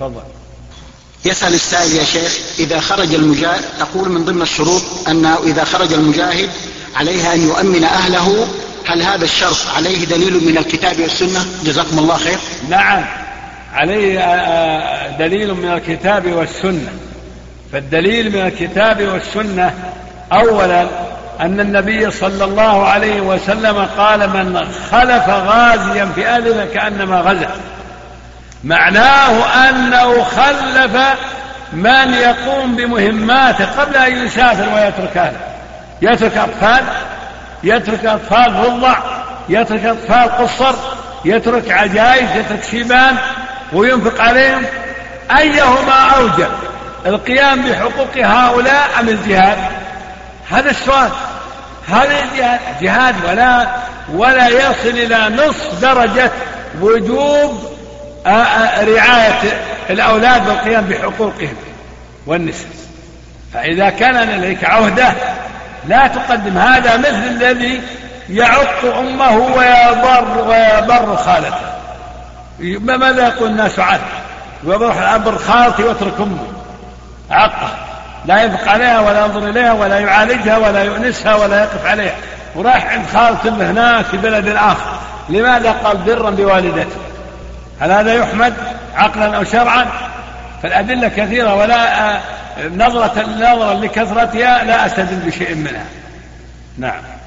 تفضل. يسأل السائل يا شيخ، إذا خرج المجاهد، تقول من ضمن الشروط أنه إذا خرج المجاهد عليه أن يؤمن أهله، هل هذا الشرط عليه دليل من الكتاب والسنة؟ جزاكم الله خير. نعم، عليه دليل من الكتاب والسنة. فالدليل من الكتاب والسنة أولا أن النبي صلى الله عليه وسلم قال: من خلف غازيا في أهله كأنما غزا. معناه أنه خلف من يقوم بمهماته قبل أن يسافر ويترك أهله، يترك أطفال رضع، يترك أطفال قصر، يترك عجائز، يترك شيبان وينفق عليهم. أيهما أوجب، القيام بحقوق هؤلاء أم الجهاد؟ هذا السؤال. هذا جهاد ولا يصل إلى نصف درجة وجوب رعاية الأولاد والقيام بحقوقهم والنساء. فإذا كان لديك عهدة لا تقدم. هذا مثل الذي يعق أمه ويبر خالته. ماذا يقول الناس عنه؟ يروح عبر خالته ويترك أمه عقه، لا ينفق عليها ولا ينظر إليها ولا يعالجها ولا يؤنسها ولا يقف عليها، وراح عند خالته هناك في بلد آخر. لماذا؟ قال: برا بوالدته. هل هذا يحمد عقلا أو شرعا؟ فالأدلة كثيرة، ولا نظرة لكثرتها لا أستدل بشيء منها. نعم.